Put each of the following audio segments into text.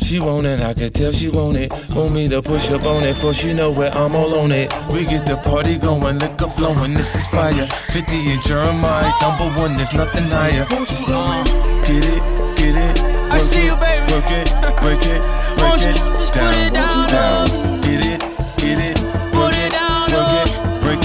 She want it, I can tell she want it. Want me to push up on it, for she know where I'm all on it. We get the party going, liquor flowing, this is fire. 50 and Jeremiah, number one, there's nothing higher. Get it, I see you, baby. Work it, break it, Won't you break it just down, put it down, down. down. Get it, Put it down, break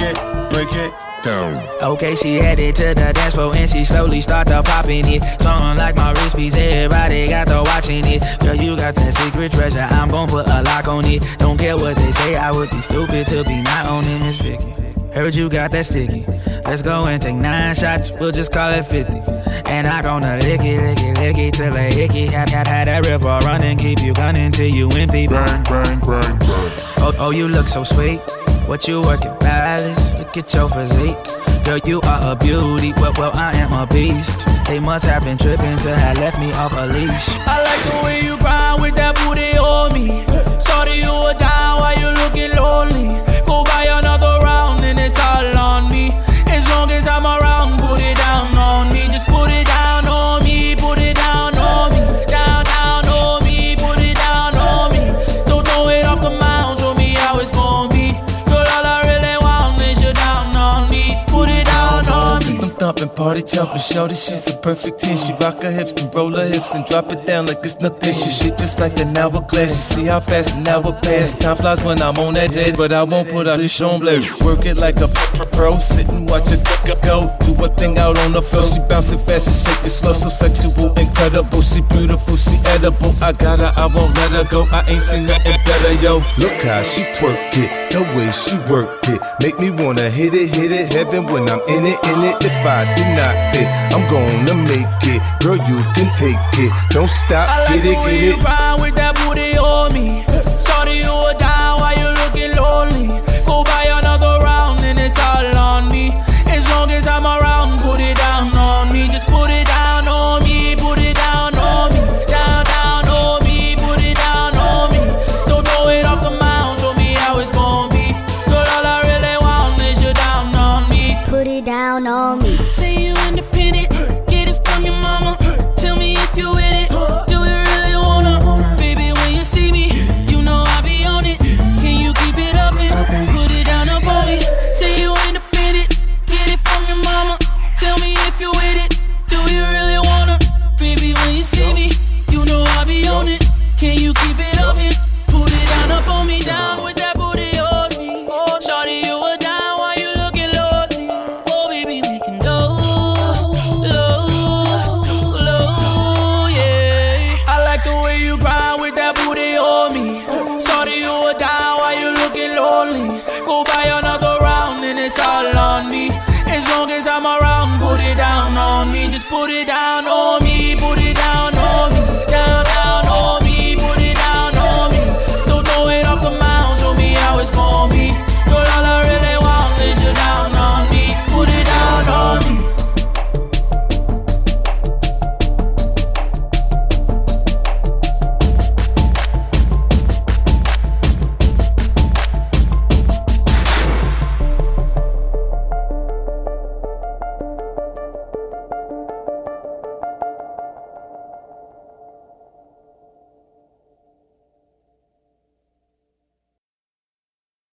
it down. Okay, she headed to the dance floor and she slowly started popping it. Something like my wrist piece, everybody got to watching it. Girl, you got that secret treasure, I'm gon' put a lock on it. Don't care what they say, I would be stupid to be not owning this Vicky. Heard you got that sticky. Let's go and take 9 shots, we'll just call it 50. And I gonna lick it till a hickey. Had that river running, keep you gunning till you empty. Bang, bang, bang, bang. Oh, you look so sweet. What you working, Palace? Look at your physique. Girl, you are a beauty, well, I am a beast. They must have been tripping to have left me off a leash. I like the way you grind with that booty on me. Shorty, you are down while you looking lonely. Go buy another round and it's all on me. As long as I'm around, put it down on me. Just put it down on me, put it down on me. Down, down on me, put it down on me. Don't throw it off the mound, show me how it's gon' be. Girl, all I really want is you down on me. Put it down on me. System thumping, party jumping, shorty, she's a perfect 10. She rock her hips, then roll her hips, and drop it down like it's nothing. She shit just like an hourglass. You see how fast an hour pass. Time flies when I'm on that jet, but I won't put out this on blade. Work it like a pro, sit and watch her go. Do a thing out on the floor. She bouncing fast and shaking slow, so sexual, incredible. She beautiful, she edible. I got her, I won't let her go. I ain't seen nothing better, yo. Look how she twerk it, the way she work it. Make me wanna hit it, heaven when I'm in it. If I did not fit, I'm gonna make it. Girl, you can take it, don't stop, I like get the way it. you grind with that booty on me. Shorty, you are down while you looking lonely. Go buy another round and it's all on me. As long as I'm around, put it down on me. Just put it down on me, put it down on me. Down, down on me, put it down on me. Don't throw it off the mound, show me how it's gon' be. Girl, all I really want is you down on me. Put it down on me. Say you independent, get it from your mama. Tell me if you with it, do you really wanna? Baby, when you see me, you know I be on it. Can you keep it up and put it down up on me? Say you independent, get it from your mama. Tell me if you with it, do you really wanna? Baby, when you see me, you know I be on it. Can you keep it up and put it down up on me? Down with that booty on me. Shorty, you were down while you looking lonely. Oh, baby, we can go low, yeah. I like the way you grind with that booty on me. Shorty, you were down while you looking lonely. Go buy another round and it's all on me. As long as I'm around, put it down on me. Just put it down